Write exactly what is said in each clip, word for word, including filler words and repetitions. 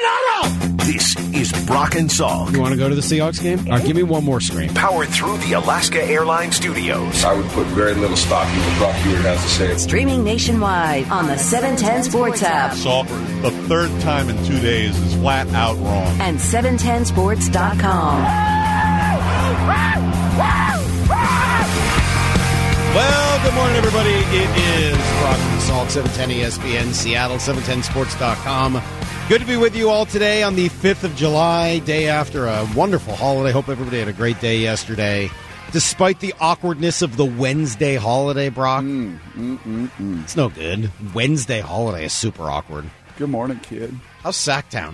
aficionado! This is Brock and Salk. You want to go to the Seahawks game? All right, give me one more screen. Powered through the Alaska Airlines Studios. I would put very little stock in what Brock Hewitt has to say. Streaming nationwide on the seven ten Sports app. Salk, the third time in two days is flat out wrong. And seven ten sports dot com. Well, good morning, everybody. It is Brock and Salk, seven ten E S P N Seattle, seven ten sports dot com. Good to be with you all today on the fifth of July, day after a wonderful holiday. Hope everybody had a great day yesterday. Despite the awkwardness of the Wednesday holiday, Brock, mm, mm, mm, mm. It's no good. Wednesday holiday is super awkward. Good morning, kid. How's Sacktown?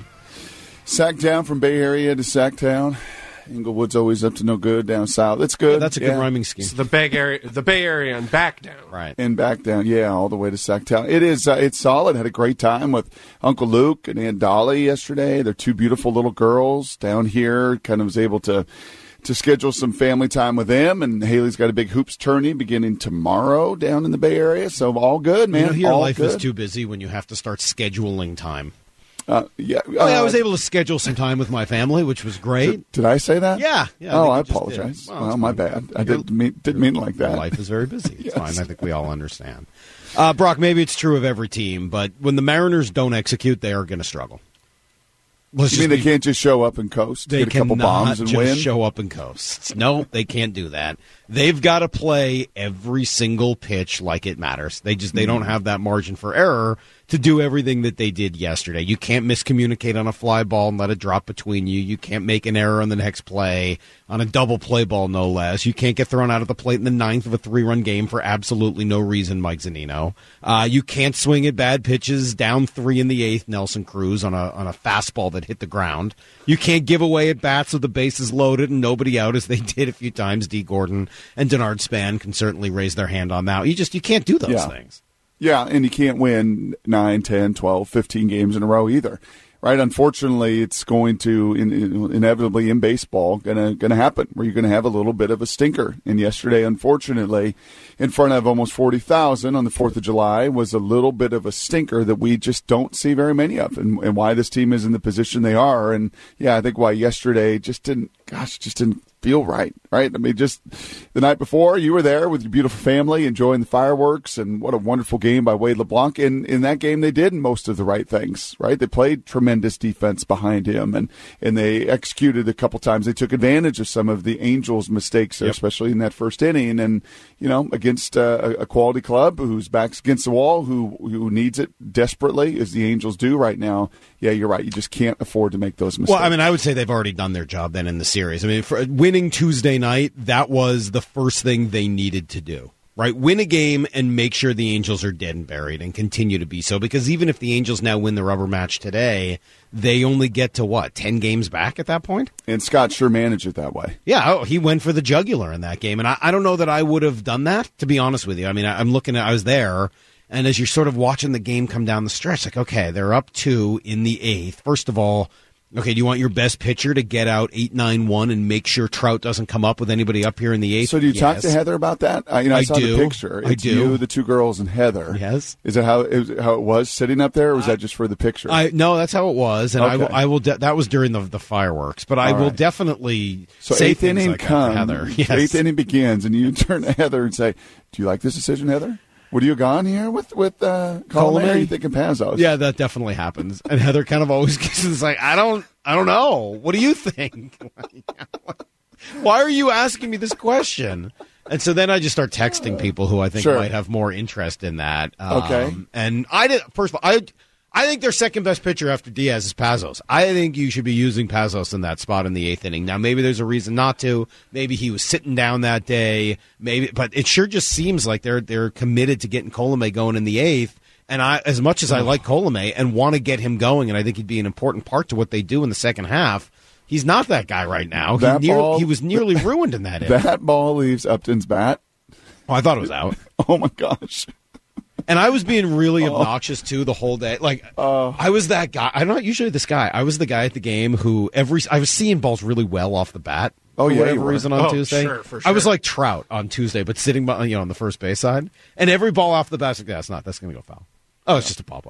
Sacktown from Bay Area to Sacktown. Inglewood's always up to no good down south. It's good. Yeah, that's a good yeah. rhyming scheme. So the Bay Area, the Bay Area, and back down. Right. And back down, yeah, all the way to Sacktown. It is. Uh, it's solid. Had a great time with Uncle Luke and Aunt Dolly yesterday. They're two beautiful little girls down here. Kind of was able to to schedule some family time with them. And Haley's got a big hoops tourney beginning tomorrow down in the Bay Area. So all good, man. You know, your all life good. is too busy when you have to start scheduling time. Uh, yeah, uh, oh, yeah, I was able to schedule some time with my family, which was great. Did, did I say that? Yeah. yeah oh, I, I apologize. Well, well my bad. I didn't mean, didn't mean it like that. Life is very busy. It's Yes. fine. I think we all understand. Uh, Brock, maybe it's true of every team, but when the Mariners don't execute, they are going to struggle. Let's You mean be, they can't just show up and coast, they get a couple cannot bombs and just win? show up and coast. No, they can't do that. They've got to play every single pitch like it matters. They just they don't have that margin for error to do everything that they did yesterday. You can't miscommunicate on a fly ball and let it drop between you. You can't make an error on the next play, on a double play ball, no less. You can't get thrown out of the plate in the ninth of a three-run game for absolutely no reason, Mike Zunino. Uh, you can't swing at bad pitches down three in the eighth, Nelson Cruz, on a on a fastball that hit the ground. You can't give away at bats with the bases loaded and nobody out, as they did a few times. D. Gordon and Denard Span can certainly raise their hand on that. You just you can't do those Yeah. things. Yeah, and you can't win nine, ten, twelve, fifteen games in a row either. Right? Unfortunately, it's going to in, in, inevitably in baseball gonna gonna happen where you're going to have a little bit of a stinker. And yesterday, unfortunately, in front of almost forty thousand on the fourth of July was a little bit of a stinker that we just don't see very many of, and, and why this team is in the position they are. And yeah, I think why yesterday just didn't, gosh, just didn't feel right, right? I mean, just the night before, you were there with your beautiful family enjoying the fireworks, and what a wonderful game by Wade LeBlanc. And in that game, they did most of the right things, right? They played tremendous defense behind him, and, and they executed a couple times. They took advantage of some of the Angels' mistakes, there, Yep. especially in that first inning. And, you know, against uh, a quality club whose back's against the wall, who, who needs it desperately, as the Angels do right now, yeah, you're right. You just can't afford to make those mistakes. Well, I mean, I would say they've already done their job then in the series. I mean, for winning Tuesday night, that was the first thing they needed to do, right? Win a game and make sure the Angels are dead and buried and continue to be so. Because even if the Angels now win the rubber match today, they only get to, what, ten games back at that point? And Scott sure managed it that way. Yeah, oh, he went for the jugular in that game. And I, I don't know that I would have done that, to be honest with you. I mean, I, I'm looking at, I was there. And as you're sort of watching the game come down the stretch, like, okay, they're up two in the eighth. First of all, okay, do you want your best pitcher to get out eight nine one and make sure Trout doesn't come up with anybody up here in the eighth? So do you Yes. talk to Heather about that? Uh, you know, I, I saw do. the picture. I It's do. you, the two girls, and Heather. Yes. Is that how it was, how it was sitting up there, or was that just for the picture? I no, that's how it was, and I will. Okay. I will. De- that was during the the fireworks, but I All will right. definitely so say eighth things inning like that for comes. Heather. Yes. Eighth inning begins, and you turn to Heather and say, "Do you like this decision, Heather? Would you have gone here with with uh, Colomé? Or are you thinking Pazos?" Yeah, that definitely happens. And Heather kind of always gets it's like, I don't, I don't know. What do you think? Why are you asking me this question? And so then I just start texting people who I think Sure. might have more interest in that. Um, Okay. And I did. First of all, I. I think their second best pitcher after Diaz is Pazos. I think you should be using Pazos in that spot in the eighth inning. Now, maybe there's a reason not to. Maybe he was sitting down that day. Maybe, but it sure just seems like they're they're committed to getting Colomé going in the eighth. And I, as much as I like Colomé and want to get him going, and I think he'd be an important part to what they do in the second half, he's not that guy right now. He, That near, ball- he was nearly ruined in that inning. That ball leaves Upton's bat. Oh, I thought it was out. Oh my gosh! And I was being really obnoxious, too, the whole day. Like, Uh, I was that guy. I'm not usually this guy. I was the guy at the game who every I was seeing balls really well off the bat. Oh, for yeah, whatever you were. reason on Oh, Tuesday. sure, for I was sure. like Trout on Tuesday, but sitting by, you know, on the first base side. And every ball off the bat, I was like, that's not, that's going to go foul. Oh, it's just a pop-up.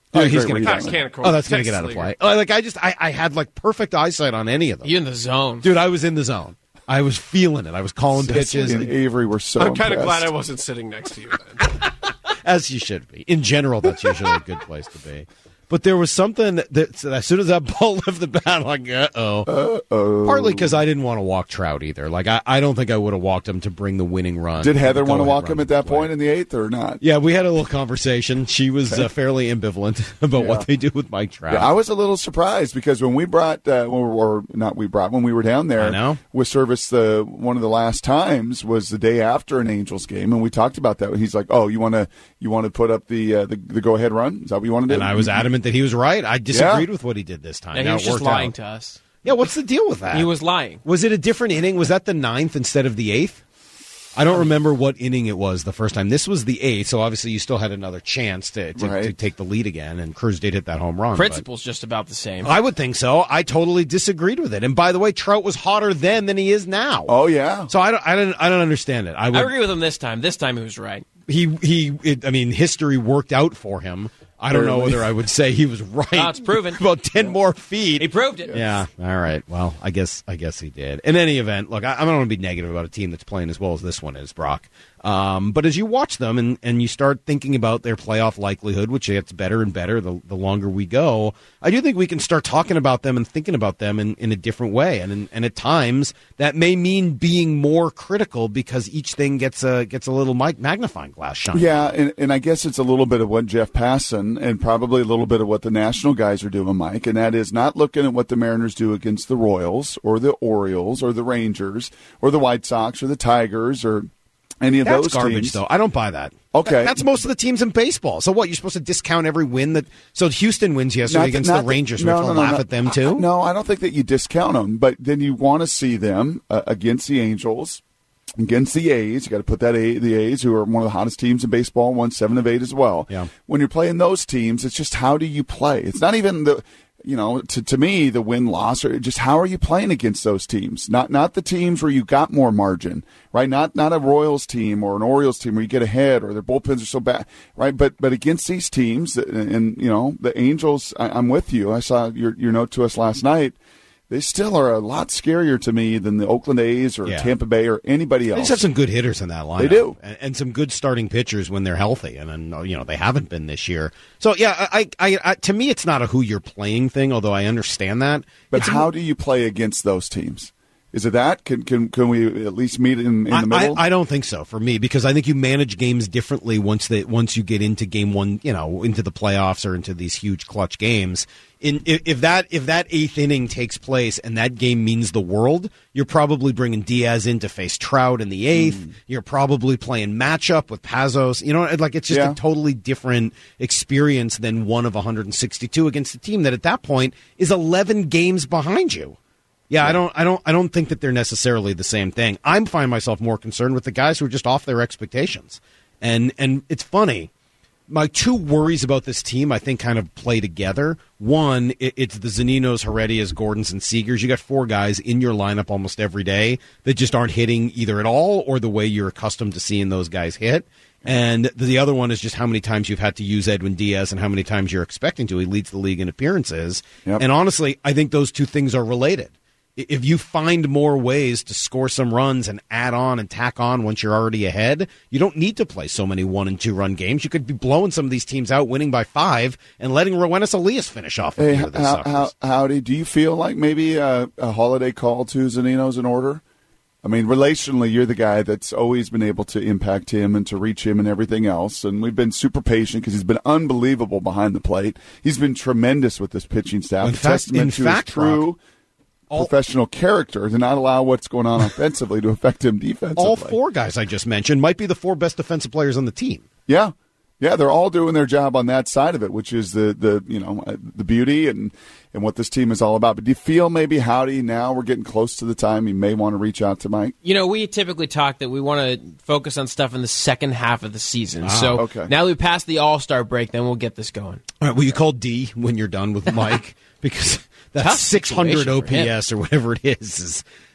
Oh, Did a he's great going read to on Not it. Canaccord. Oh, that's going to get Texas out of League. play. Oh, like I just, I, I had like perfect eyesight on any of them. You in the zone. Dude, I was in the zone. I was feeling it. I was calling pitches, And Avery were so I'm kind of impressed. glad I wasn't sitting next to you then. as you should be. In general, that's usually a good place to be. But there was something that so as soon as that ball left the bat, I'm like, uh-oh. Uh-oh. Partly because I didn't want to walk Trout either. Like, I, I don't think I would have walked him to bring the winning run. Did Heather want to Go-ahead walk run him at to that play. point in the eighth or not? Yeah, we had a little conversation. She was uh, fairly ambivalent about Yeah. what they do with Mike Trout. Yeah, I was a little surprised because when we brought, uh, or, or not we brought, when we were down there I know. with service, the one of the last times was the day after an Angels game, and we talked about that. He's like, "Oh, you want to you want to put up the uh, the, the go ahead run? Is that what you want to do?" and I was adamant that he was right. I disagreed with what he did this time. Yeah, he Now was it just worked lying out. to us. Yeah, what's the deal with that? He was lying. Was it a different inning? Was that the ninth instead of the eighth? I don't remember what inning it was the first time. This was the eighth, so obviously you still had another chance to, to, Right. to take the lead again, and Cruz did hit that home run. but- Principle's just about the same. I would think so. I totally disagreed with it. And by the way, Trout was hotter then than he is now. Oh yeah. So I don't, I don't, I don't understand it. I would, I agree with him this time. This time he was right. he, he, it, I mean, history worked out for him. I don't know Barely. whether I would say he was right. Oh, it's proven. About ten more feet. He proved it. Yeah. All right. Well, I guess I guess he did. In any event, look, I, I don't want to be negative about a team that's playing as well as this one is, Brock. Um, but as you watch them and, and you start thinking about their playoff likelihood, which gets better and better the, the longer we go, I do think we can start talking about them and thinking about them in, in a different way. And in, and at times that may mean being more critical because each thing gets a gets a little mic- magnifying glass shine. Yeah, and, and I guess it's a little bit of what Jeff Passan and probably a little bit of what the national guys are doing, Mike, and that is not looking at what the Mariners do against the Royals or the Orioles or the Rangers or the White Sox or the Tigers or any of That's those garbage, teams. though. I don't buy that. Okay. That- that's most of the teams in baseball. So what? You're supposed to discount every win that? So Houston wins yesterday Not that- against not the that- Rangers. no, we have to no, no, laugh no. at them too. I- no, I don't think that you discount them, but then you want to see them uh, against the Angels, against the A's. You got to put that A, the A's, who are one of the hottest teams in baseball, won seven of eight as well. Yeah. When you're playing those teams, it's just how do you play? It's not even the. You know, to to me, the win loss, or just how are you playing against those teams? Not not the teams where you got more margin, right? Not not a Royals team or an Orioles team where you get ahead or their bullpens are so bad, right? But but against these teams, and, and you know, the Angels, I, I'm with you. I saw your your note to us last night. They still are a lot scarier to me than the Oakland A's or Yeah. Tampa Bay or anybody They else. just have some good hitters in that lineup. They do. and, and some good starting pitchers when they're healthy. And then you know they haven't been this year. So yeah, I, I, I to me, it's not a who you're playing thing. Although I understand that. But It's how do you play against those teams? Is it that? Can can can we at least meet in, in I, the middle? I, I don't think so for me because I think you manage games differently once they once you get into game one, you know, into the playoffs or into these huge clutch games. In if, if that if that eighth inning takes place and that game means the world, you're probably bringing Diaz in to face Trout in the eighth. Mm. You're probably playing matchup with Pazos. You know, like it's just Yeah. a totally different experience than one of one hundred sixty-two against a team that at that point is eleven games behind you. Yeah, I don't, I don't, I don't think that they're necessarily the same thing. I'm find myself more concerned with the guys who are just off their expectations, and and it's funny. My two worries about this team, I think, kind of play together. One, it, it's the Zaninos, Heredias, Gordons, and Seagers. You got four guys in your lineup almost every day that just aren't hitting either at all or the way you're accustomed to seeing those guys hit. And the other one is just how many times you've had to use Edwin Diaz and how many times you're expecting to. He leads the league in appearances. Yep. And honestly, I think those two things are related. If you find more ways to score some runs and add on and tack on once you're already ahead, you don't need to play so many one and two run games. You could be blowing some of these teams out, winning by five, and letting Rowenis Elias finish off a Hey, few of the how, suckers. how, howdy, do you feel like maybe a, a holiday call to Zanino's in order? I mean, relationally, you're the guy that's always been able to impact him and to reach him and everything else. And we've been super patient because he's been unbelievable behind the plate. He's been tremendous with this pitching staff. In A fact- testament in to fact, his true Brock, all- professional character to not allow what's going on offensively to affect him defensively. All four guys I just mentioned might be the four best defensive players on the team. Yeah. Yeah, they're all doing their job on that side of it, which is the, the you know uh, the beauty and, and what this team is all about. But do you feel maybe, Howdy, now we're getting close to the time you may want to reach out to Mike? You know, we typically talk that we want to focus on stuff in the second half of the season. so okay. now that we passed the All-Star break, then we'll get this going. All right, will you call D when you're done with Mike? Because that Tough six hundred situation for him. O P S or whatever it is is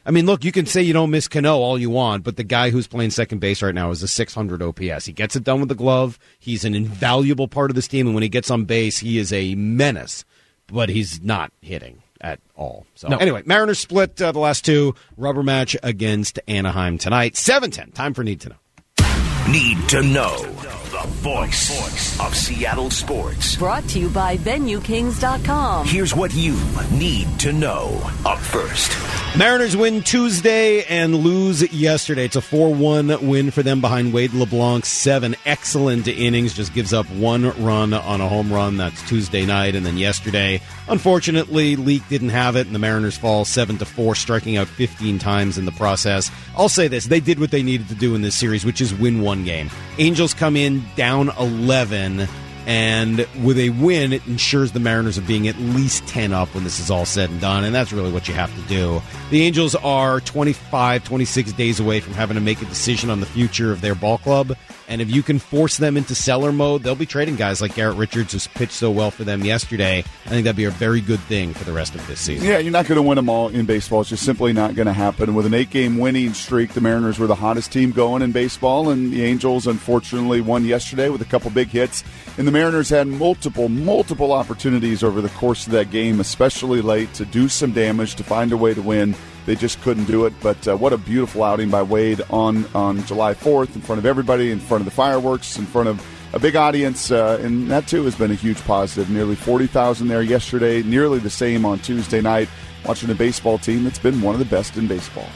I mean, look, you can say you don't miss Cano all you want, but the guy who's playing second base right now is a six hundred O P S. He gets it done with the glove. He's an invaluable part of this team, and when he gets on base, he is a menace, but he's not hitting at all. So no. Anyway, Mariners split uh, the last two. Rubber match against Anaheim tonight. seven ten. Time for Need to Know. Need to Know. The voice of Seattle sports. Brought to you by Venue Kings dot com. Here's what you need to know. Up first. Mariners win Tuesday and lose yesterday. It's a four one win for them behind Wade LeBlanc. Seven excellent innings. Just gives up one run on a home run. That's Tuesday night. And then yesterday, unfortunately, Leak didn't have it, and the Mariners fall seven to four, striking out fifteen times in the process. I'll say this. They did what they needed to do in this series, which is win one game. Angels come in down eleven, and with a win, it ensures the Mariners of being at least ten up when this is all said and done, and that's really what you have to do. The Angels are twenty-five, twenty-six days away from having to make a decision on the future of their ball club, and if you can force them into seller mode, they'll be trading guys like Garrett Richards, who's pitched so well for them yesterday. I think that'd be a very good thing for the rest of this season. Yeah, you're not going to win them all in baseball. It's just simply not going to happen. With an eight-game winning streak, the Mariners were the hottest team going in baseball, and the Angels, unfortunately, won yesterday with a couple big hits. And the Mariners had multiple, multiple opportunities over the course of that game, especially late, to do some damage, to find a way to win. They just couldn't do it. But uh, what a beautiful outing by Wade on, on July fourth, in front of everybody, in front of the fireworks, in front of a big audience. Uh, and that, too, has been a huge positive. Nearly forty thousand there yesterday, nearly the same on Tuesday night, watching a baseball team that's been one of the best in baseball.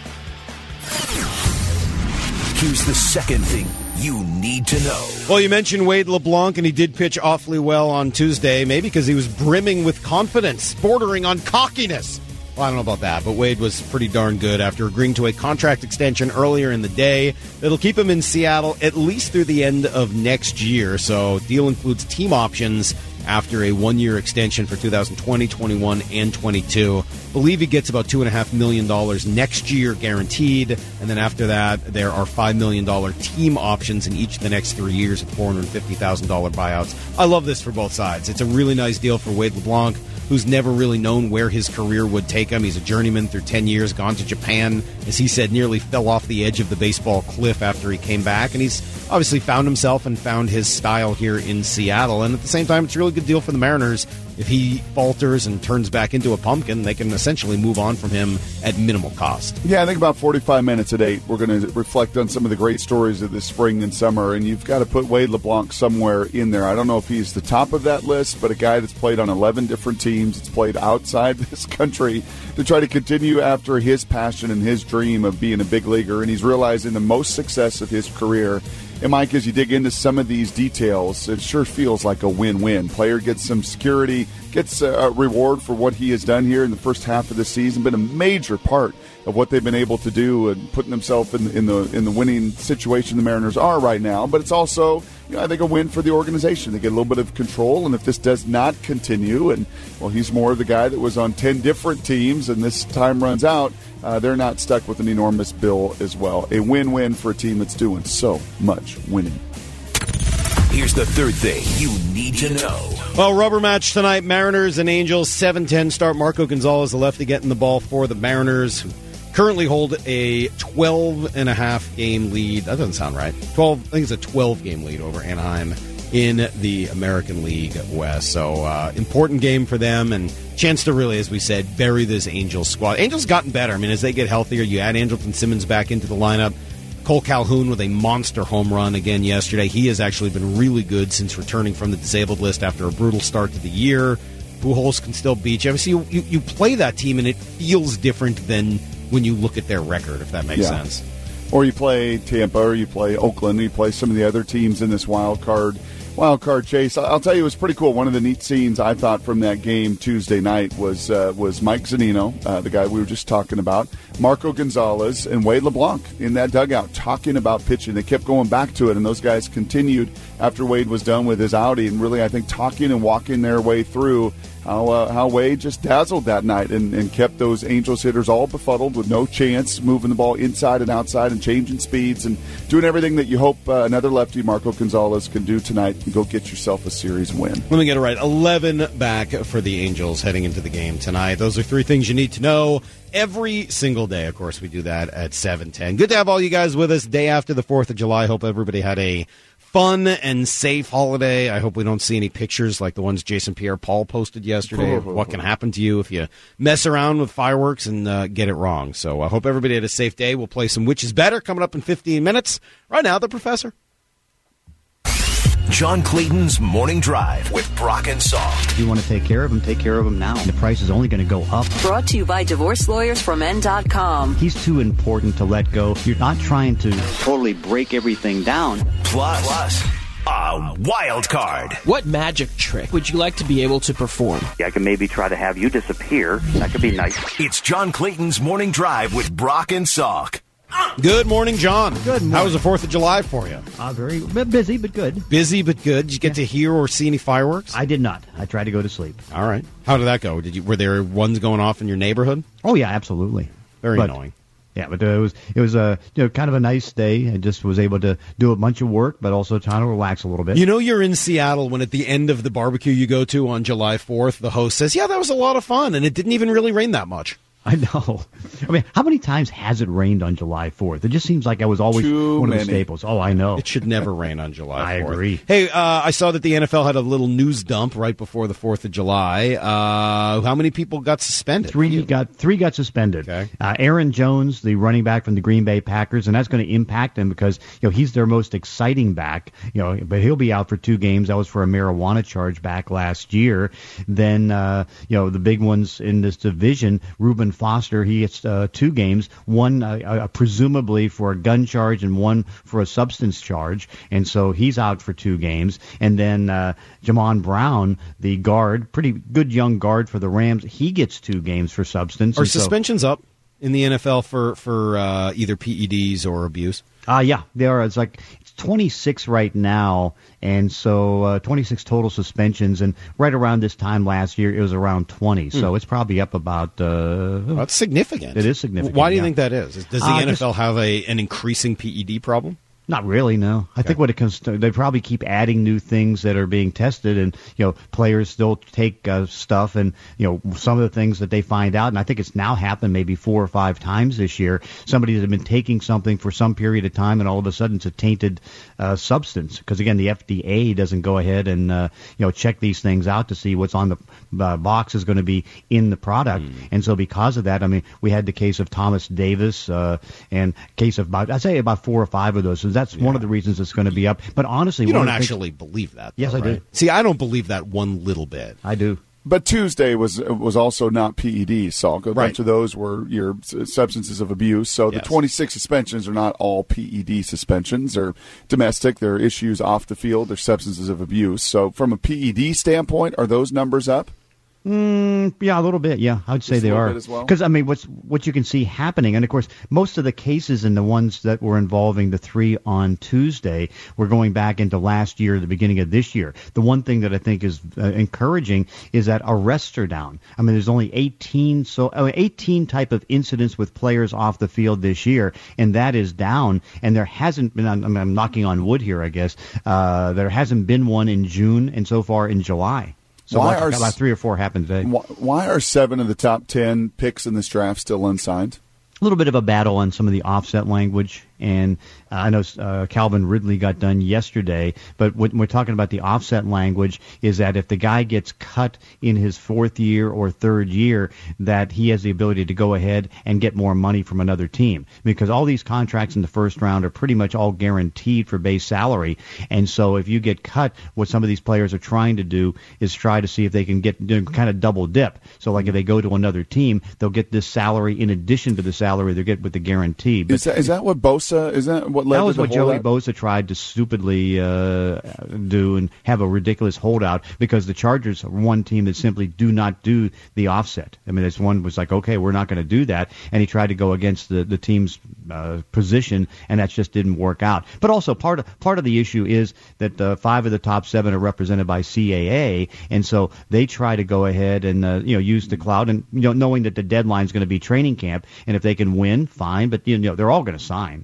Here's the second thing you need to know. Well, you mentioned Wade LeBlanc, and he did pitch awfully well on Tuesday, maybe because he was brimming with confidence, bordering on cockiness. Well, I don't know about that, but Wade was pretty darn good after agreeing to a contract extension earlier in the day that'll keep him in Seattle at least through the end of next year. So deal includes team options after a one-year extension for two thousand twenty, twenty-one, and twenty-two. Believe he gets about two point five million dollars next year guaranteed, and then after that, there are five million dollars team options in each of the next three years at four hundred fifty thousand dollars buyouts. I love this for both sides. It's a really nice deal for Wade LeBlanc, who's never really known where his career would take him. He's a journeyman through ten years, gone to Japan, as he said, nearly fell off the edge of the baseball cliff after he came back, and he's obviously found himself and found his style here in Seattle. And at the same time, it's a really good deal for the Mariners. If he falters and turns back into a pumpkin, they can essentially move on from him at minimal cost. Yeah, I think about forty-five minutes at eight, we're going to reflect on some of the great stories of this spring and summer, and you've got to put Wade LeBlanc somewhere in there. I don't know if he's the top of that list, but a guy that's played on eleven different teams, that's played outside this country to try to continue after his passion and his dream of being a big leaguer, and he's realizing the most success of his career. And, Mike, as you dig into some of these details, it sure feels like a win-win. Player gets some security, gets a reward for what he has done here in the first half of the season, been a major part of what they've been able to do and putting themselves in, in the in the winning situation the Mariners are right now. But it's also, you know, I think, a win for the organization. They get a little bit of control, and if this does not continue, and, well, he's more of the guy that was on ten different teams, and this time runs out, Uh, they're not stuck with an enormous bill as well. A win-win for a team that's doing so much winning. Here's the third thing you need to know. Well, rubber match tonight, Mariners and Angels, seven ten start. Marco Gonzalez, the lefty, getting the ball for the Mariners, who currently hold a twelve and a half game lead. That doesn't sound right. twelve, I think it's a twelve-game lead over Anaheim in the American League West. So uh, important game for them, and chance to really, as we said, bury this Angels squad. Angels gotten better. I mean, as they get healthier, you add Andrelton Simmons back into the lineup. Cole Calhoun with a monster home run again yesterday. He has actually been really good since returning from the disabled list after a brutal start to the year. Pujols can still beat you. So you, you, you play that team, and it feels different than when you look at their record, if that makes yeah. sense. Or you play Tampa, or you play Oakland, or you play some of the other teams in this wild card wild card chase. I'll tell you, it was pretty cool. One of the neat scenes I thought from that game Tuesday night was uh, was Mike Zunino, uh, the guy we were just talking about, Marco Gonzalez, and Wade LeBlanc in that dugout talking about pitching. They kept going back to it, and those guys continued after Wade was done with his outing, and really, I think, talking and walking their way through how uh, how Wade just dazzled that night and, and kept those Angels hitters all befuddled with no chance, moving the ball inside and outside and changing speeds and doing everything that you hope uh, another lefty, Marco Gonzalez, can do tonight and go get yourself a series win. Let me get it right. eleven back for the Angels heading into the game tonight. Those are three things you need to know every single day. Of course, we do that at seven ten. Good to have all you guys with us day after the fourth of July. Hope everybody had a fun and safe holiday. I hope we don't see any pictures like the ones Jason Pierre-Paul posted yesterday of what can happen to you if you mess around with fireworks and uh, get it wrong. So I hope everybody had a safe day. We'll play some Which is Better coming up in fifteen minutes. Right now, the Professor. John Clayton's Morning Drive with Brock and Salk. If you want to take care of him, take care of him now. The price is only going to go up. Brought to you by divorce lawyers from men dot com. He's too important to let go. You're not trying to totally break everything down. Plus, plus a wild card. What magic trick would you like to be able to perform? I can maybe try to have you disappear. That could be nice. It's John Clayton's Morning Drive with Brock and Salk. Good morning, John. Good morning. How was the fourth of July for you? Uh, very busy, but good. Busy but good. Did you get yeah. to hear or see any fireworks? I did not. I tried to go to sleep. All right. How did that go? Did you? Were there ones going off in your neighborhood? Oh yeah, absolutely. Very but, annoying. Yeah, but uh, it was it was a you know, kind of a nice day. I just was able to do a bunch of work, but also trying to relax a little bit. You know, you're in Seattle when at the end of the barbecue you go to on July fourth, the host says, "Yeah, that was a lot of fun, and it didn't even really rain that much." I know. I mean, how many times has it rained on July fourth? It just seems like I was always Too one many. of the staples. Oh, I know. It should never rain on July fourth. I agree. Hey, uh, I saw that the N F L had a little news dump right before the fourth of July. Uh, how many people got suspended? Three got three got suspended. Okay. Uh, Aaron Jones, the running back from the Green Bay Packers, and that's going to impact him because you know he's their most exciting back. You know, but he'll be out for two games. That was for a marijuana charge back last year. Then uh, you know the big ones in this division, Reuben Foster, he gets uh, two games, one uh, uh, presumably for a gun charge and one for a substance charge, and so he's out for two games. And then uh, Jamon Brown, the guard, pretty good young guard for the Rams, he gets two games for substance. Are and so, suspensions up in the N F L for for uh, either P E Ds or abuse? Uh, yeah, they are. It's like it's twenty-six right now, and so uh, twenty-six total suspensions. And right around this time last year, it was around twenty. So hmm. it's probably up about. Uh, well, that's significant. It is significant. Why do you yeah. think that is? Does the uh, N F L just, have a an increasing P E D problem? Not really, no. I Okay. think what it comes to, they probably keep adding new things that are being tested, and you know, players still take uh, stuff, and you know, some of the things that they find out, and I think it's now happened maybe four or five times this year. Somebody that had been taking something for some period of time, and all of a sudden it's a tainted uh, substance. Because again, the F D A doesn't go ahead and uh, you know check these things out to see what's on the uh, box is going to be in the product, mm. and so because of that, I mean, we had the case of Thomas Davis, uh, and case of about I'd say about four or five of those. So that's yeah. one of the reasons it's going to be up. But honestly, you one don't of the actually things, believe that. Yes, though, I right? do. See, I don't believe that one little bit. I do. But Tuesday was was also not P E Ds, so a bunch right. of those were your substances of abuse. So yes. the twenty-six suspensions are not all P E D suspensions. They're domestic. They're issues off the field. They're substances of abuse. So from a P E D standpoint, are those numbers up? Mm, yeah, a little bit. Yeah, I would say Just they a little are. bit as well? Because I mean, what's what you can see happening, and of course, most of the cases and the ones that were involving the three on Tuesday were going back into last year, the beginning of this year. The one thing that I think is uh, encouraging is that arrests are down. I mean, there's only eighteen so uh, eighteen type of incidents with players off the field this year, and that is down. And there hasn't been. I'm, I'm knocking on wood here, I guess. Uh, there hasn't been one in June, and so far in July. So why like, are about three or four happened today. Why, why are seven of the top ten picks in this draft still unsigned? A little bit of a battle on some of the offset language, and uh, I know uh, Calvin Ridley got done yesterday, but when we're talking about the offset language is that if the guy gets cut in his fourth year or third year, that he has the ability to go ahead and get more money from another team, because all these contracts in the first round are pretty much all guaranteed for base salary, and so if you get cut, what some of these players are trying to do is try to see if they can get you know, kind of double dip. So like if they go to another team, they'll get this salary in addition to the salary they get with the guarantee. But is that, is that what both Bosa? Is that what led That was to the what Joey holdout? Bosa tried to stupidly uh, do and have a ridiculous holdout because the Chargers are one team that simply do not do the offset. I mean, this one was like, okay, we're not going to do that, and he tried to go against the the team's uh, position, and that just didn't work out. But also part of part of the issue is that uh, five of the top seven are represented by C A A, and so they try to go ahead and uh, you know use the cloud, and you know knowing that the deadline is going to be training camp, and if they can win, fine. But you know they're all going to sign.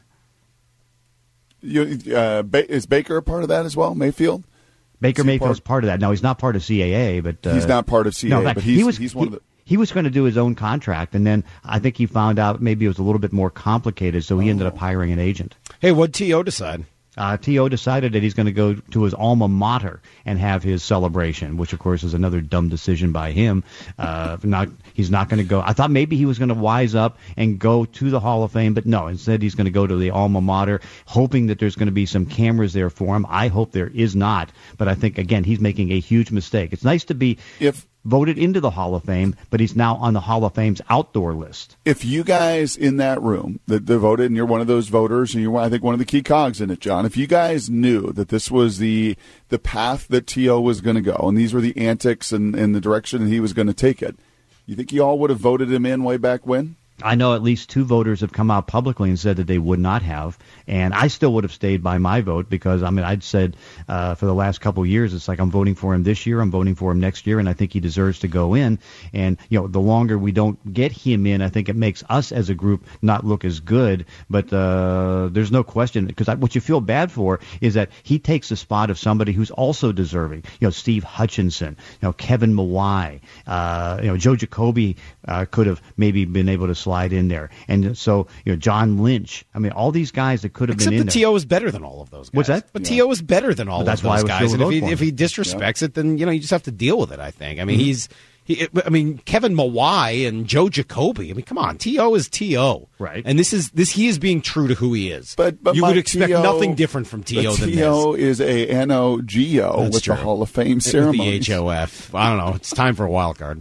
You, uh, ba- is Baker a part of that as well? Mayfield. Baker Is he Mayfield's part- part of that. No, he's not part of C A A, but uh, He's not part of C A A, no, but he he's- was, he's one he, of the- He was going to do his own contract, and then I think he found out maybe it was a little bit more complicated, so he ended up hiring an agent. Hey, what'd T O decide? Uh, T O decided that he's going to go to his alma mater and have his celebration, which, of course, is another dumb decision by him. Uh, not He's not going to go. I thought maybe he was going to wise up and go to the Hall of Fame, but no. Instead, he's going to go to the alma mater, hoping that there's going to be some cameras there for him. I hope there is not. But I think, again, he's making a huge mistake. It's nice to be if voted into the Hall of Fame, but he's now on the Hall of Fame's outdoor list. If you guys in that room that, that voted, and you're one of those voters, and you're, I think, one of the key cogs in it, John, if you guys knew that this was the the path that T O was going to go, and these were the antics and, and the direction that he was going to take it, you think you all would have voted him in way back when? I know at least two voters have come out publicly and said that they would not have, and I still would have stayed by my vote because, I mean, I'd said uh, for the last couple of years, it's like I'm voting for him this year, I'm voting for him next year, and I think he deserves to go in. And, you know, the longer we don't get him in, I think it makes us as a group not look as good. But uh, there's no question, because what you feel bad for is that he takes the spot of somebody who's also deserving. You know, Steve Hutchinson, you know, Kevin Mawai, uh, you know, Joe Jacoby uh, could have maybe been able to slide in there. And so, you know, John Lynch. I mean, all these guys that could have Except been in that there. T O is better than all of those guys. What's that? But Yeah. T O is better than all But that's of why I those would guys. still And if vote he, for if him. he disrespects it, then, you know, you just have to deal with it, I think. I mean, he's... He, I mean, Kevin Mawai and Joe Jacoby. I mean, come on, T O is T O, right? And this is this. He is being true to who he is. But, but you Mike, would expect T O nothing different from T O but than T O this. is a N O G O That's with true. the Hall of Fame With ceremony. the H O F. I don't know. It's time for a wild card.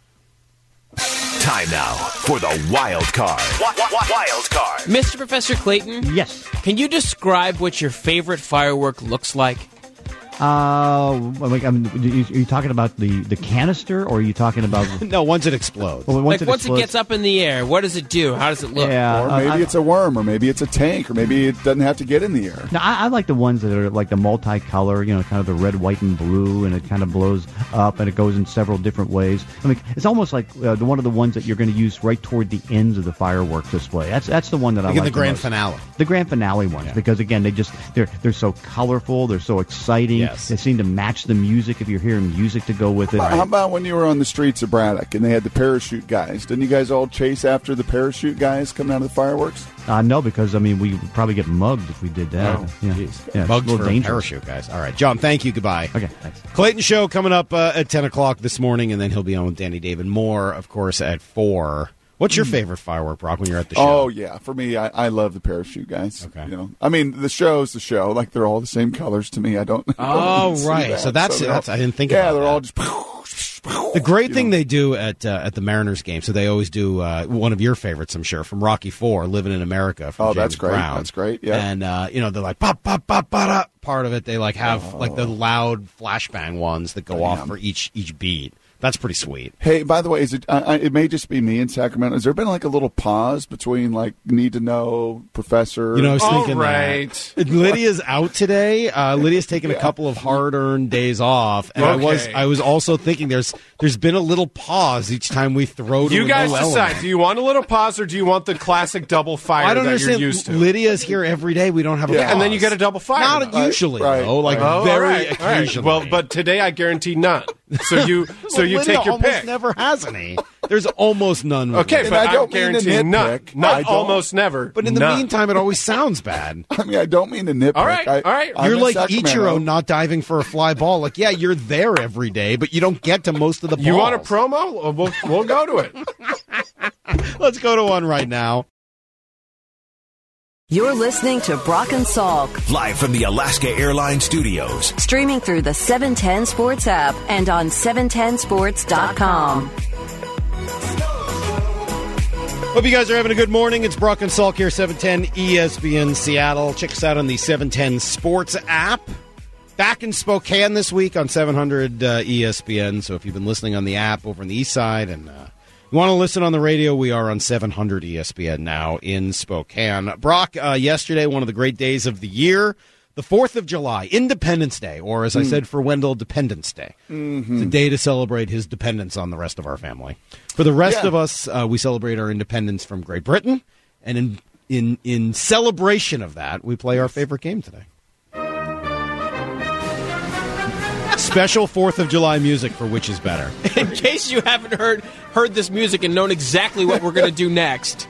Time now for the wild card. Wild card. Mister Professor Clayton? Yes. Can you describe what your favorite firework looks like? Uh, like, um, are you, are you talking about the, the canister, or are you talking about... No, once it explodes. Well, once like, once explodes- it gets up in the air, what does it do? How does it look? Yeah, Or uh, maybe I- it's a worm, or maybe it's a tank, or maybe it doesn't have to get in the air. Now, I, I like the ones that are like the multicolor, you know, kind of the red, white, and blue, and it kind of blows up, and it goes in several different ways. I mean, it's almost like uh, the one of the ones that you're going to use right toward the ends of the fireworks display. That's that's the one that Like I in like the grand most. finale. The grand finale ones, Yeah. because again, they just they're they're so colorful, they're so exciting. Yes. They seem to match the music if you're hearing music to go with it. How about when you were on the streets of Braddock and they had the parachute guys? Didn't you guys all chase after the parachute guys coming out of the fireworks? Uh, no, because I mean, we would probably get mugged if we did that. Oh, yeah, jeez. yeah, it's Bugs a little for dangerous. parachute, guys. All right, John, thank you. Goodbye. Okay, thanks. Clayton Show coming up uh, at ten o'clock this morning, and then he'll be on with Danny David Moore, of course, at four. What's your favorite firework, Brock, when you're at the show? Oh yeah, for me, I, I love the parachute guys. Okay. You know, I mean, the show's the show. Like they're all the same colors to me. I don't. I Oh, don't see right. that. So that's- they're that's- I didn't think Yeah, about they're that. all just. The great You thing know. they do at uh, at the Mariners game, so they always do uh, one of your favorites, I'm sure, from Rocky Four, "Living in America." From Oh, James that's great. Brown. That's great, yeah. And uh, you know, they're like pop, pop, pop, pop, pop. Part of it, they like have like the loud flashbang ones that go off Damn. for each each beat. That's pretty sweet. Hey, by the way, is it? I, I, it may just be me in Sacramento. Has there been like a little pause between like need to know, Professor? You know, I was All thinking right. that. Lydia's out today. Uh, Lydia's taken a couple of hard-earned days off, and I was Okay. I was also thinking there's there's been a little pause each time we throw to You a guys new decide. element. Do you want a little pause or do you want the classic double fire I don't that understand. you're used to? Lydia's here every day. We don't have a Yeah, pause. and then you get a double fire. Not though. usually, right, though. Like Oh, very all right, all right. occasionally. Well, but today I guarantee none. So you, so Well, you Lydia take your almost pick. never has any. There's almost none. with Okay, Lydia. but I I'm don't mean to guaranteeing none. nitpick. Not I don't. almost never. but in the none. meantime, it always sounds bad. I mean, I don't mean to nitpick. All right, I, all right. I'm You're in like Sacramento. Ichiro not diving for a fly ball. Like, yeah, you're there every day, but you don't get to most of the balls. You want a promo? Well, We'll, we'll go to it. Let's go to one right now. You're listening to Brock and Salk, Live from the Alaska Airlines Studios. streaming through the seven ten Sports app and on seven ten sports dot com. Hope you guys are having a good morning. It's Brock and Salk here, seven ten E S P N Seattle. Check us out on the seven ten Sports app. Back in Spokane this week on seven hundred uh, E S P N. So if you've been listening on the app over on the east side and uh, you want to listen on the radio, we are on seven hundred E S P N now in Spokane. Brock, uh, yesterday, one of the great days of the year, the fourth of July, Independence Day, or as I said for Wendell, Dependence Day. Mm-hmm. It's a day to celebrate his dependence on the rest of our family. For the rest Yeah. of us, uh, we celebrate our independence from Great Britain, and in, in, in celebration of that, we play our favorite game today. Special fourth of July music for Which Is Better. In case you haven't heard heard this music and known exactly what we're going to do next.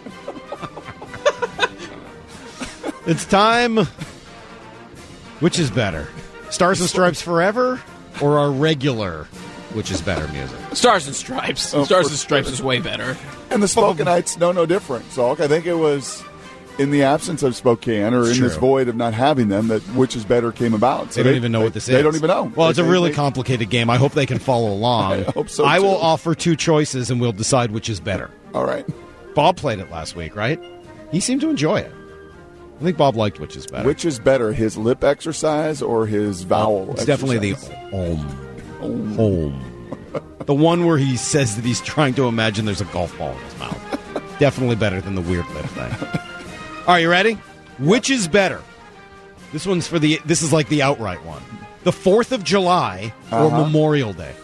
It's time. Which is better? Stars and Stripes Forever or our regular Which Is Better music? Stars and Stripes. Oh, Stars for- and Stripes is way better. And the Spokanites know no different, Salk. I think it was in the absence of Spokane or It's in true. this void of not having them that Which Is Better came about. So They don't even know what this they is. don't even know. Well, it's They- a really they- complicated game. I hope they can follow along. I hope so, I will too. offer two choices, and we'll decide which is better. All right. Bob played it last week, right? He seemed to enjoy it. I think Bob liked Which Is Better. Which is better, his lip exercise or his vowel It's definitely the exercise? om. Om. The one where he says that he's trying to imagine there's a golf ball in his mouth. Definitely better than the weird lip thing. All right, you ready? Which is better? This one's for the. This is like the outright one. The fourth of July or Uh-huh. Memorial Day?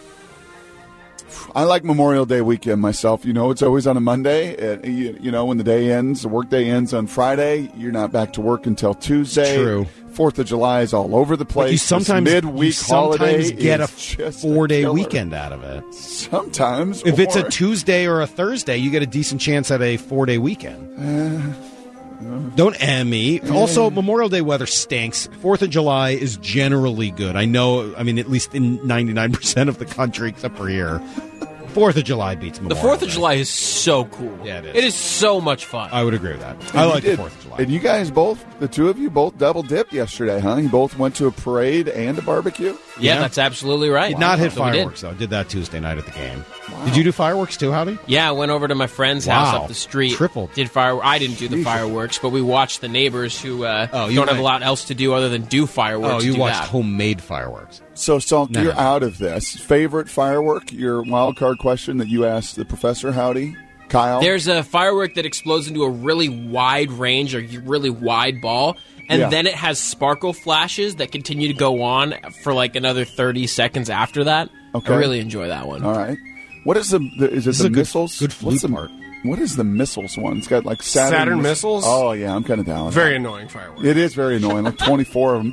I like Memorial Day weekend myself. You know, it's always on a Monday. And, you, you know, when the day ends, the work day ends on Friday. You're not back to work until Tuesday. True. Fourth of July is all over the place. But you sometimes This midweek you sometimes holiday get a is just four day killer. weekend out of it. Sometimes, If it's a or- Tuesday or a Thursday, you get a decent chance at a four day weekend. Don't eh me. Also, Memorial Day weather stinks. Fourth of July is generally good. I know, I mean, at least in ninety-nine percent of the country, except for here. Fourth of July beats The Memorial fourth of Day. July is so cool. Yeah, it is. It is so much fun. I would agree with that. And I you like the did- fourth of July. And you guys both, the two of you, both double dipped yesterday, huh? You both went to a parade and a barbecue? yeah, Yeah. that's absolutely right. Did not hit So we did. fireworks, though. Did that Tuesday night at the game. Did you do fireworks, too, Howdy? Yeah, I went over to my friend's Wow. house up the street. Triple. Did fire? I didn't do the fireworks, but we watched the neighbors who uh, Oh, you don't have a went- lot else to do other than do fireworks. Oh, you do watched that. homemade fireworks. So, Salk, No, you're no. out of this. Favorite firework? Your wild card question that you asked the professor, Howdy? Kyle? There's a firework that explodes into a really wide range, or really wide ball, and Yeah. then it has sparkle flashes that continue to go on for like another thirty seconds after that. Okay. I really enjoy that one. All right. What is the, the is it This is the a good- missiles? good What's flute the, part. What is the missiles one? It's got like Saturn, Saturn miss- missiles? Oh, yeah, I'm kind of down with Very that. annoying firework. It is very annoying. Like twenty-four of them.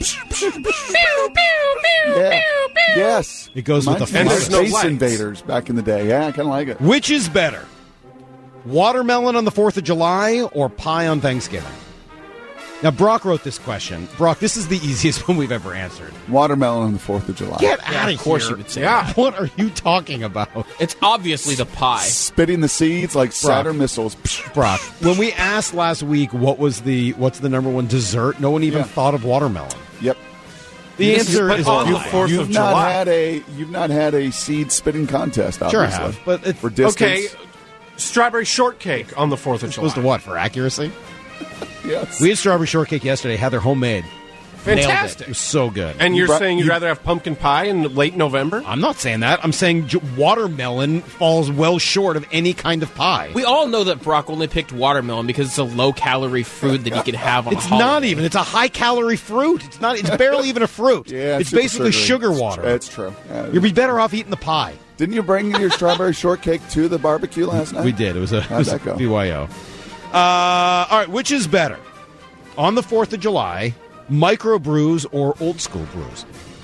Yeah. Yes. It goes with Reminds the me of And there's no Space lights. Invaders back in the day. Yeah, I kind of like it. Which is better? Watermelon on the fourth of July or pie on Thanksgiving? Now, Brock wrote this question. Brock, this is the easiest one we've ever answered. Watermelon on the fourth of July. Get Yeah, out of course here. you would say Yeah. that. What are you talking about? It's obviously the pie. Spitting the seeds like Saturn missiles. Brock, when we asked last week what was the what's the number one dessert, no one even Yeah. thought of watermelon. Yep. The This is answer put is on the pie. fourth You've of not July. had a you've not had a seed spitting contest, Sure I obviously. have, but it's For distance. Okay, strawberry shortcake on the fourth of July. supposed to what, for accuracy? Yes. We had strawberry shortcake yesterday, Heather homemade. Nailed it. Fantastic. It was so good. And You you're brought- saying you'd you- rather have pumpkin pie in late November? I'm not saying that. I'm saying j- watermelon falls well short of any kind of pie. We all know that Brock only picked watermelon because it's a low-calorie food that he could have on It's a holiday. not even. It's a high-calorie fruit. It's not. It's barely even a fruit. Yeah, it's super basically sugary. sugar It's water. tr- It's true. Yeah. You'd be better off eating the pie. Didn't you bring your strawberry shortcake to the barbecue last night? We did. It was a, it How'd was that go? B Y O. Uh, all right, which is better? On the fourth of July, micro brews or old school brews?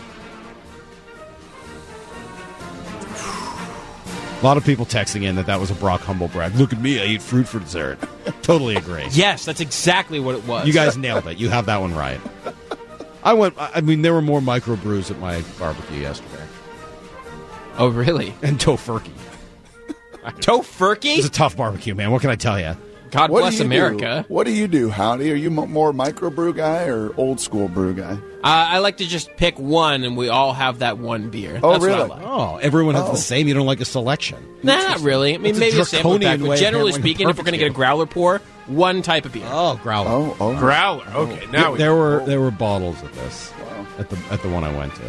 A lot of people texting in that that was a Brock humble brag. Look at me, I eat fruit for dessert. Totally agree. Yes, that's exactly what it was. You guys nailed it. You have that one right. I went. I mean, there were more micro brews at my barbecue yesterday, Oh, really? and tofurkey. It was Tofurkey? a tough barbecue, man. What can I tell you? God What bless do you America. Do? What do you do, Howdy? Are you m- more microbrew guy or old school brew guy? Uh, I like to just pick one, and we all have that one beer. Oh, That's really? What I like. Oh, everyone has Oh. the same. You don't like a selection. Nah, not really. I mean, It's a maybe a sample pack, draconian but way of generally handling speaking, if we're going to get a growler pour, one type of beer. Oh, growler. Oh, oh. Growler. Okay, now we there were there were bottles of this at the at the one I went to.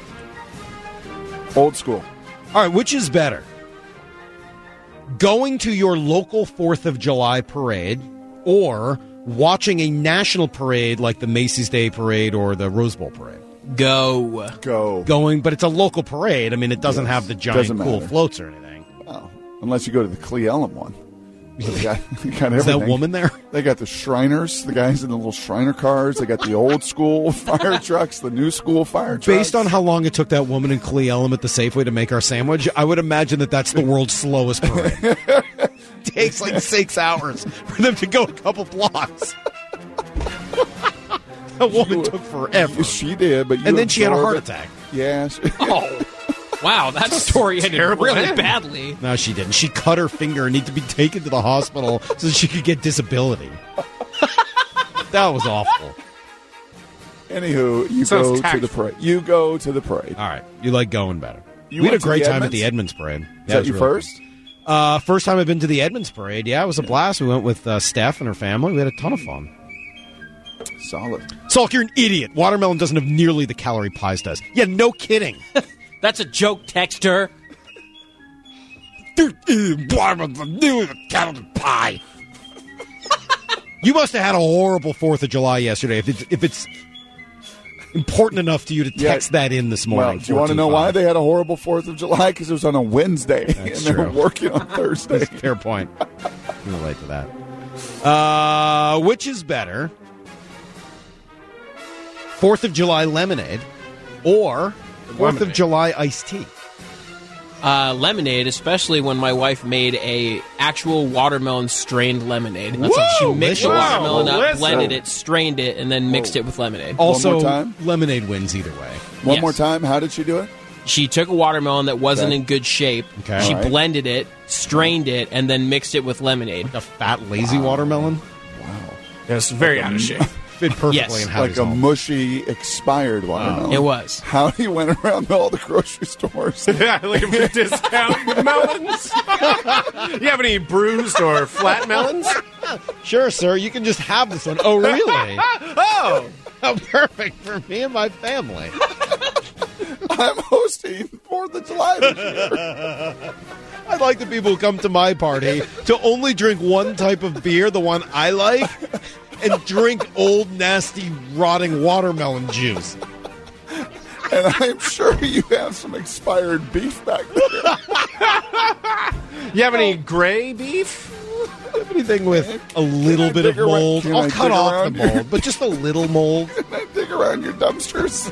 Old school. All right, which is better? Going to your local fourth of July parade or watching a national parade like the Macy's Day Parade or the Rose Bowl Parade? Go. Go. Going, but it's a local parade. I mean, it doesn't Yes. have the giant Doesn't cool matter. floats or anything. Well, unless you go to the Cle Elum one. So they got, they got Is that everything. woman there? They got the Shriners, the guys in the little Shriner cars. They got the old school fire trucks, the new school fire trucks. Based on how long it took that woman in Cle Elum at the Safeway to make our sandwich, I would imagine that that's the world's slowest parade. It takes like six hours for them to go a couple blocks. That woman took forever. She did, but you And then she had a absorb heart it. attack. Yeah. She, Oh. Wow, that story ended terrible really ending. badly. No, she didn't. She cut her finger and needed to be taken to the hospital so that she could get disability. That was awful. Anywho, you Sounds go to tactful. the parade. You go to the parade. All right. You like going better. You we had a went to great the time at the Edmonds? Edmonds Parade. Is Yeah, it that was your really first? cool. Uh, first time I've been to the Edmonds Parade. Yeah, it was a blast. We went with uh, Steph and her family. We had a ton of fun. Solid. Salk, you're an idiot. Watermelon doesn't have nearly the calorie pies does. Yeah, no kidding. That's a joke, Texter. Watermelon nearly the calorie pie. You must have had a horrible Fourth of July yesterday. If it's if it's important enough to you to Yeah. text that in this morning. Well, do you want to know why they had a horrible fourth of July? Because it was on a Wednesday, and That's they were true. working on Thursday. Fair point. I can relate to that. Uh, which is better? Fourth of July lemonade or Fourth of Lemonade. July iced tea? Uh, lemonade, especially when my wife made a actual watermelon strained lemonade. That's she Whoa, mixed the delicious. watermelon Wow, up, listen. blended it, strained it, and then mixed it with lemonade. Also, more time? lemonade wins either way. One Yes. more time. How did she do it? She took a watermelon that wasn't Okay. in good shape. Okay. She All right. blended it, strained it, and then mixed it with lemonade. A fat, lazy watermelon Yeah, it's very out of shape. fit perfectly Yes. in Like Howdy's a home. mushy, expired watermelon. It was. How he went around all the grocery stores. Yeah, looking for discount melons. You have any bruised or flat melons? Sure, sir. You can just have this one. Oh, really? Oh, How perfect for me and my family. I'm hosting Fourth of July this year. I'd like the people who come to my party to only drink one type of beer, the one I like, and drink old, nasty, rotting watermelon juice. And I'm sure you have some expired beef back there. you have any gray beef? Anything with a little bit of dig around- mold. can I'll I cut dig off the around your- mold, but just a little mold. Can I dig around your dumpsters?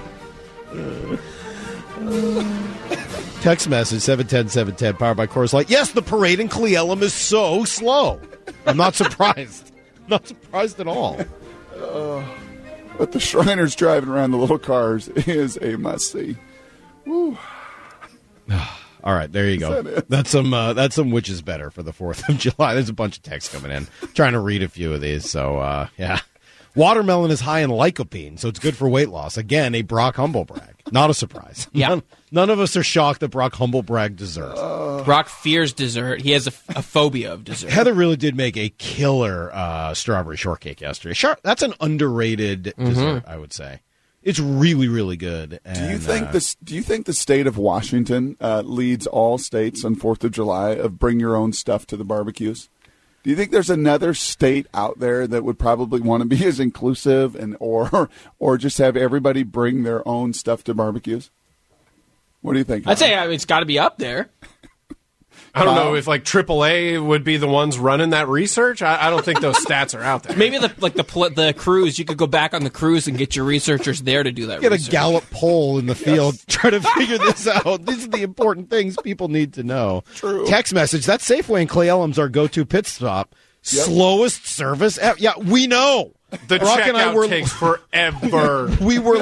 Text message seven ten seven ten, powered by Coors Light. Yes, the parade in Cle Elum is so slow. I'm not surprised. Not surprised at all. But the Shriners driving around the little cars is a must-see. Woo. All right, there you go. that it? That's some. Uh, that's some. Which is better for the Fourth of July? There's a bunch of texts coming in. Trying to read a few of these. So uh, yeah, watermelon is high in lycopene, so it's good for weight loss. Again, a Brock humble brag. Not a surprise. Yeah. None, none of us are shocked that Brock humble brag dessert. Brock fears dessert. He has a, a phobia of dessert. Heather really did make a killer uh, strawberry shortcake yesterday. Sure, that's an underrated dessert, I would say. It's really, really good. Do you And, think uh, this? Do you think the state of Washington uh, leads all states on Fourth of July of bring your own stuff to the barbecues? Do you think there's another state out there that would probably want to be as inclusive and or or just have everybody bring their own stuff to barbecues? What do you think? I'd say I mean, it's got to be up there. I don't know Wow. if like triple A would be the ones running that research. I, I don't think those stats are out there. Maybe the like the pl- the cruise. You could go back on the cruise and get your researchers there to do that. Get a research. Gallup poll in the field. Try to figure this out. These are the important things people need to know. True. Text message. That Safeway in Cle Elum's our go-to pit stop. Yep. Slowest service. ev- Yeah, we know. The Brock and I checkout were- takes forever. We were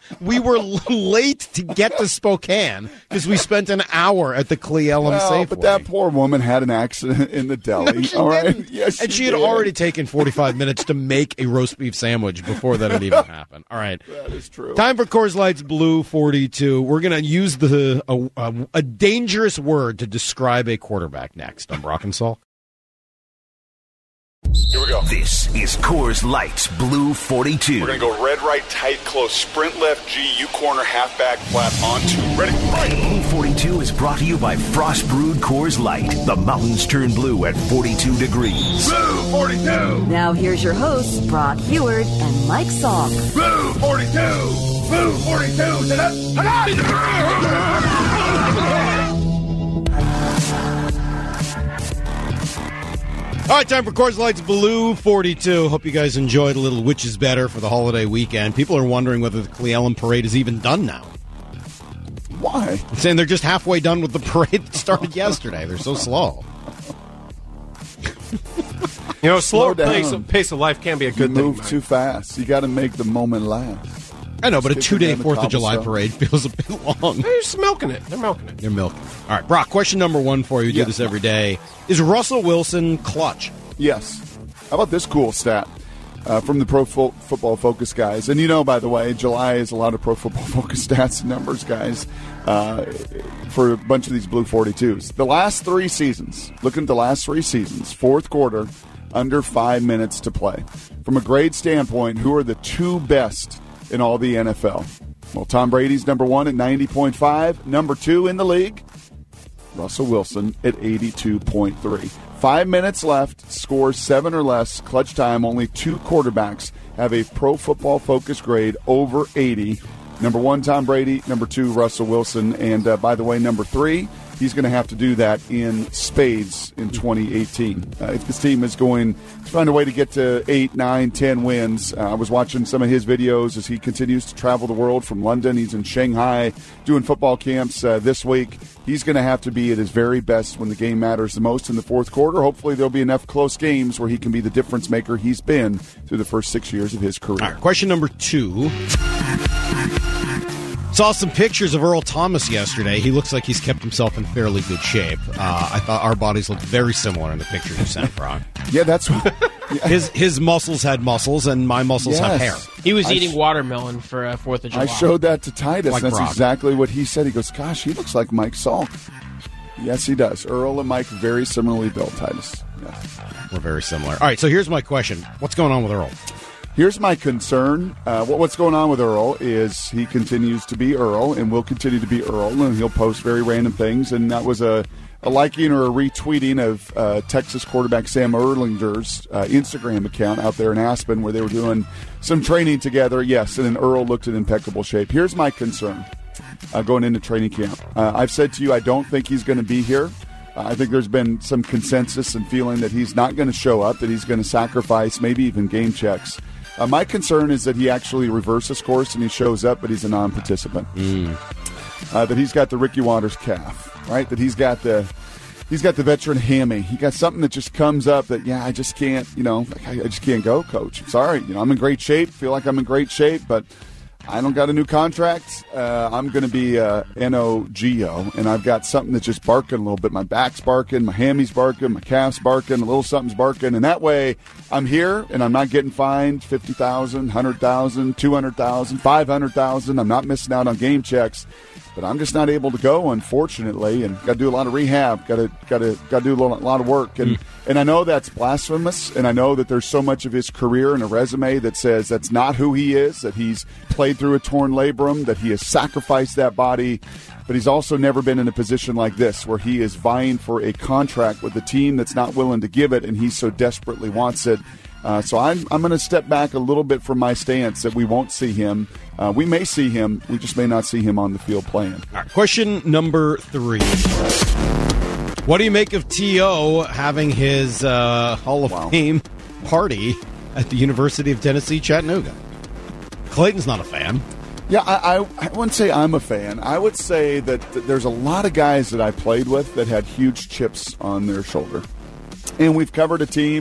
We were l- late to get to Spokane because we spent an hour at the Cle Elum Well, Safeway. but that poor woman had an accident in the deli. No, she all right, didn't. yes, and she had did. already taken forty-five minutes to make a roast beef sandwich before that had even happened. All right, that is true. Time for Coors Light's Blue forty-two. We're going to use the a, a, a dangerous word to describe a quarterback next on Brock and Salk. Here we go. This is Coors Light's Blue forty-two. We're going to go red, right, tight, close, sprint left, G, U corner, halfback, flat, on two. Ready? Right. Blue forty-two is brought to you by Frost Brewed Coors Light. The mountains turn blue at forty-two degrees. Blue forty-two. Now here's your hosts, Brock Heward and Mike Salk. Blue forty-two. Blue forty-two. All right, time for Coors Light's Blue forty-two. Hope you guys enjoyed a little Which is Better for the holiday weekend. People are wondering whether the Cle Elum Parade is even done now. Why? I'm saying they're just halfway done with the parade that started yesterday. They're so slow. You know, slower Slow down. pace, pace of life can be a good you thing. move Mike. too fast. You got to make the moment last. I know, but a Just two-day kicking down the fourth of July cobblestone. parade feels a bit long. They're just milking it. They're milking it. They're milking. All right, Brock, question number one for you. We do Yeah. this every day. Is Russell Wilson clutch? Yes. How about this cool stat uh, from the Pro Fo- Football Focus guys? And you know, by the way, July is a lot of Pro Football Focus stats and numbers, guys, uh, for a bunch of these Blue forty-twos. The last three seasons, looking at the last three seasons, fourth quarter, under five minutes to play. From a grade standpoint, who are the two best in all the N F L? Well, Tom Brady's number one at ninety point five. Number two in the league, Russell Wilson at eighty-two point three. Five minutes left, scores seven or less, clutch time. Only two quarterbacks have a Pro Football Focus grade over eighty. Number one, Tom Brady. Number two, Russell Wilson. And uh, by the way, number three, he's going to have to do that in spades in twenty eighteen. Uh, if this team is going to find a way to get to eight, nine, ten wins, uh, I was watching some of his videos as he continues to travel the world from London. He's in Shanghai doing football camps uh, this week. He's going to have to be at his very best when the game matters the most in the fourth quarter. Hopefully there'll be enough close games where he can be the difference maker he's been through the first six years of his career. All right, question number two. Saw some pictures of Earl Thomas yesterday. He looks like he's kept himself in fairly good shape. Uh, I thought our bodies looked very similar in the picture you sent, Brock. Yeah, that's what, yeah. His his muscles had muscles, and my muscles Yes. have hair. He was I eating sh- watermelon for uh, fourth of July. I showed that to Titus. Like That's Brock. exactly what he said. He goes, gosh, he looks like Mike Salk. Yes, he does. Earl and Mike very similarly built, Titus. Yes. We're very similar. All right, so here's my question. What's going on with Earl? Here's my concern. Uh, what, what's going on with Earl is he continues to be Earl and will continue to be Earl, and he'll post very random things. And that was a, a liking or a retweeting of uh, Texas quarterback Sam Erlinger's uh, Instagram account out there in Aspen where they were doing some training together. Yes, and then Earl looked in impeccable shape. Here's my concern uh, going into training camp. Uh, I've said to you, I don't think he's going to be here. Uh, I think there's been some consensus and feeling that he's not going to show up, that he's going to sacrifice maybe even game checks. Uh, my concern is that he actually reverses course and he shows up, but he's a non-participant. Mm. Uh, that he's got the Ricky Watters calf, right? That he's got the he's got the veteran hammy. He got something that just comes up that, yeah, I just can't, you know, like, I, I just can't go, coach. I'm sorry. You know, I'm in great shape. Feel like I'm in great shape, but I don't got a new contract. Uh, I'm going to be uh, N O G O, and I've got something that's just barking a little bit. My back's barking, my hammy's barking, my calf's barking, a little something's barking, and that way I'm here, and I'm not getting fined fifty thousand dollars, one hundred thousand dollars, two hundred thousand dollars, five hundred thousand dollars. I'm not missing out on game checks, but I'm just not able to go, unfortunately, and got to do a lot of rehab, got to got to got to do a lot, a lot of work, and mm. and I know that's blasphemous, and I know that there's so much of his career and a resume that says that's not who he is, that he's played through a torn labrum, that he has sacrificed that body, but he's also never been in a position like this where he is vying for a contract with a team that's not willing to give it, and he so desperately wants it. Uh, so I'm I'm going to step back a little bit from my stance that we won't see him. Uh, we may see him. We just may not see him on the field playing. All right, question number three. What do you make of T O having his uh, Hall of wow. Fame party at the University of Tennessee, Chattanooga? Clayton's not a fan. Yeah, I, I, I wouldn't say I'm a fan. I would say that th- there's a lot of guys that I played with that had huge chips on their shoulder. And we've covered a team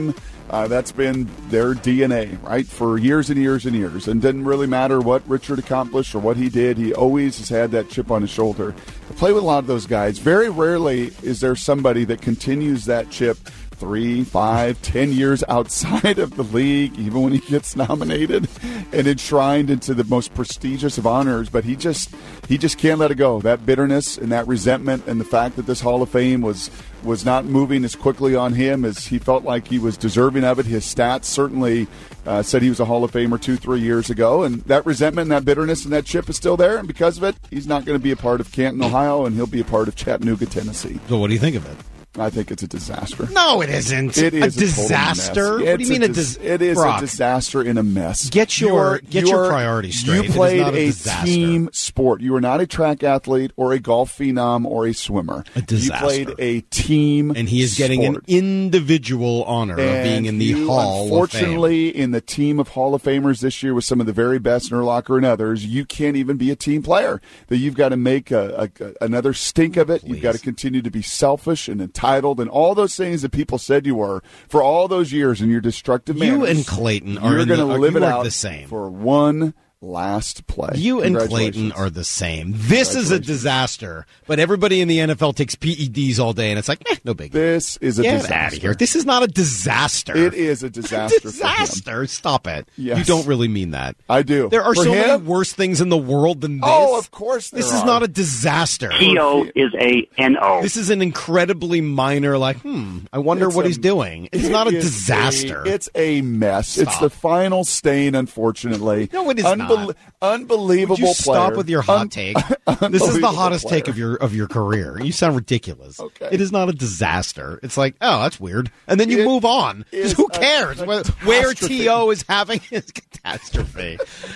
Uh, that's been their D N A, right, for years and years and years. And didn't really matter what Richard accomplished or what he did. He always has had that chip on his shoulder. I play with a lot of those guys. Very rarely is there somebody that continues that chip three, five, ten years outside of the league, even when he gets nominated and enshrined into the most prestigious of honors. But he just he just can't let it go. That bitterness and that resentment and the fact that this Hall of Fame was was not moving as quickly on him as he felt like he was deserving of it. His stats certainly uh, said he was a Hall of Famer two, three years ago. And that resentment and that bitterness and that chip is still there. And because of it, he's not going to be a part of Canton, Ohio, and he'll be a part of Chattanooga, Tennessee. So what do you think of it? I think it's a disaster. No, it isn't. It is a disaster. A what do you mean a, dis- a dis- It is Brock, a disaster in a mess. Get your you are, get you your are, priorities straight. You played it is not a, a disaster. team sport. You are not a track athlete or a golf phenom or a swimmer. A disaster. You played a team, and he is getting sport. an individual honor and of being in the you, Hall unfortunately, of Fame. in the team of Hall of Famers this year with some of the very best, Urlacher and others, you can't even be a team player. That you've got to make a, a, another stink of it. Please. You've got to continue to be selfish and entitled and all those things that people said you were for all those years in your destructive You manners. and Clayton are You're in going to the, live you it are out the same. for one last play. You and Clayton are the same. This is a disaster, but everybody in the N F L takes P E Ds all day, and it's like, eh, no big deal. This is a Get disaster. out of here. This is not a disaster. It is a disaster. disaster. Stop it. Yes. You don't really mean that. I do. There are For so him? many worse things in the world than this. Oh, of course there This are. is not a disaster. T O is a N O. This is an incredibly minor, like, hmm, I wonder It's what a- he's doing. It's not a It is disaster. A, it's a mess. Stop. It's the final stain, unfortunately. No, it is Unbel- not. Unbelievable Would you stop player. with your hot Un- take? This is the unbelievable hottest player. take of your of your career. You sound ridiculous. Okay. It is not a disaster. It's like, oh, that's weird. And then you It move on. is Who a cares where, where T O is having his catastrophe?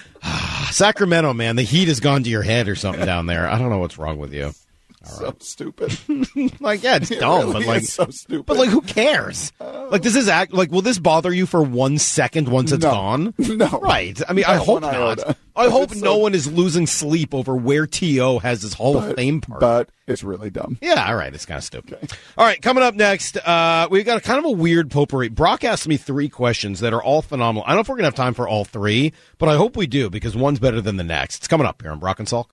Sacramento, man, the heat has gone to your head or something down there. I don't know what's wrong with you. So stupid. Like, yeah, it's It dumb, really but like, is so stupid. but like, who cares? Like, does this act like? Will this bother you for one second once it's No. gone? No. Right. I mean, I Not hope one not. iota. I hope It's no so- one is losing sleep over where T O has his Hall of But- Fame party. But it's really dumb. Yeah, all right. It's kind of stupid. All right, coming up next, uh, we've got a kind of a weird potpourri. Brock asked me three questions that are all phenomenal. I don't know if we're going to have time for all three, but I hope we do because one's better than the next. It's coming up here on Brock and Salk.